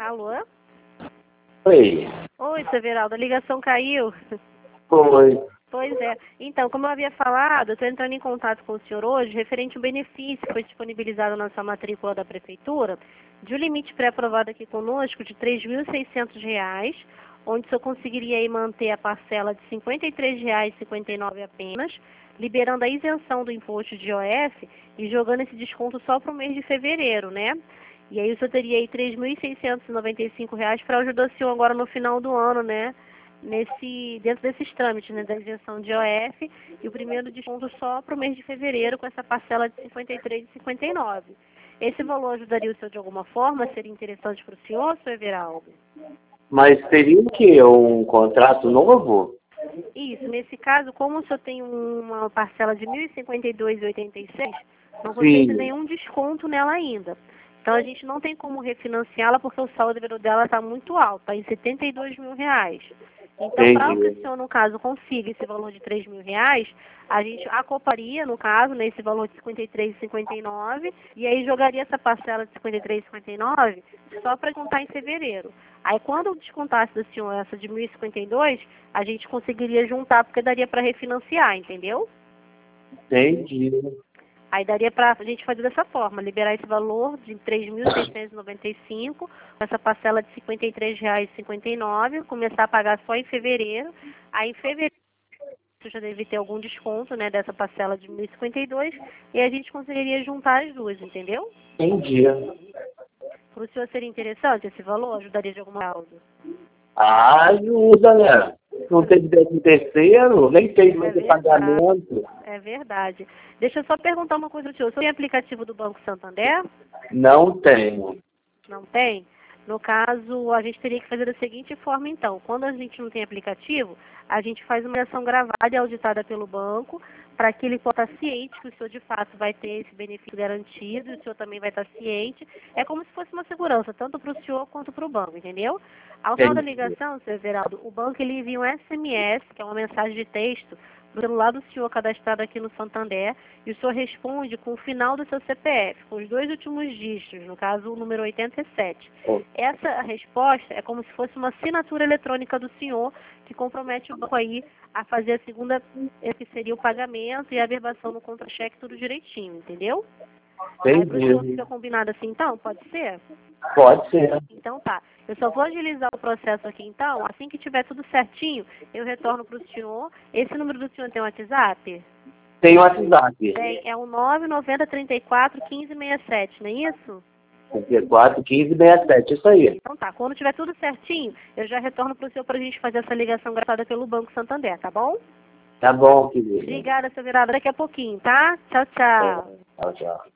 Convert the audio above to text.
Alô? Oi. Oi, seu Everaldo, a ligação caiu. Oi. Pois é. Então, como eu havia falado, eu estou entrando em contato com o senhor hoje referente ao benefício que foi disponibilizado na sua matrícula da Prefeitura, de um limite pré-aprovado aqui conosco de R$ 3.600, onde o senhor conseguiria aí manter a parcela de R$ 53,59 apenas, liberando a isenção do imposto de IOF e jogando esse desconto só para o mês de fevereiro, né? E aí o senhor teria aí R$ 3.695 para ajudar o senhor agora no final do ano, né? Dentro desses trâmites, né, da isenção de IOF e o primeiro desconto só para o mês de fevereiro com essa parcela de R$ 53,59. Esse valor ajudaria o senhor de alguma forma? Seria interessante para o senhor, seu Everaldo? Mas teria o quê? Um contrato novo? Isso, nesse caso, como o senhor tem uma parcela de R$ 1.052,86, não Sim. tem nenhum desconto nela ainda. Então a gente não tem como refinanciá-la porque o saldo dela está muito alto, está em R$ 72 mil. Então, para que o senhor, no caso, consiga esse valor de R$ 3 mil, a gente acoplaria, no caso, nesse valor de R$ 53,59 e aí jogaria essa parcela de R$ 53,59 só para contar em fevereiro. Aí, quando eu descontasse do senhor essa de 1.052, a gente conseguiria juntar, porque daria para refinanciar, entendeu? Entendi. Aí daria para a gente fazer dessa forma, liberar esse valor de R$ 3.695, com essa parcela de R$ 53,59, começar a pagar só em fevereiro. Aí em fevereiro já deve ter algum desconto, né, dessa parcela de 1.052, e a gente conseguiria juntar as duas, entendeu? Entendi. Para o senhor seria interessante esse valor? Ajudaria de alguma forma? Ah, ajuda, né? Não tem 13º, nem tem mais de pagamento. É verdade. Deixa eu só perguntar uma coisa para o senhor. O senhor tem aplicativo do Banco Santander? Não tenho. Não tem? No caso, a gente teria que fazer da seguinte forma, então. Quando a gente não tem aplicativo, a gente faz uma ação gravada e auditada pelo banco, para que ele possa estar ciente que o senhor, de fato, vai ter esse benefício garantido, e o senhor também vai estar ciente. É como se fosse uma segurança, tanto para o senhor quanto para o banco, entendeu? Ao final da ligação, seu Everaldo, o banco ele envia um SMS, que é uma mensagem de texto, no celular do senhor cadastrado aqui no Santander, e o senhor responde com o final do seu CPF, com os 2 últimos dígitos, no caso o número 87. Essa resposta é como se fosse uma assinatura eletrônica do senhor, que compromete o banco aí a fazer a segunda, que seria o pagamento e a averbação no contra-cheque, tudo direitinho, entendeu? Aí para o senhor fica combinado assim, então? Pode ser? Pode ser. Então tá. Eu só vou agilizar o processo aqui então. Assim que tiver tudo certinho, eu retorno para o senhor. Esse número do senhor tem WhatsApp? Tem o WhatsApp. Tem, é o 990341567, não é isso? 341567, isso aí. Então tá. Quando tiver tudo certinho, eu já retorno para o senhor para a gente fazer essa ligação gravada pelo Banco Santander, tá bom? Tá bom, querido. Obrigada, seu Virado. Daqui a pouquinho, tá? Tchau, tchau. Tchau, tchau.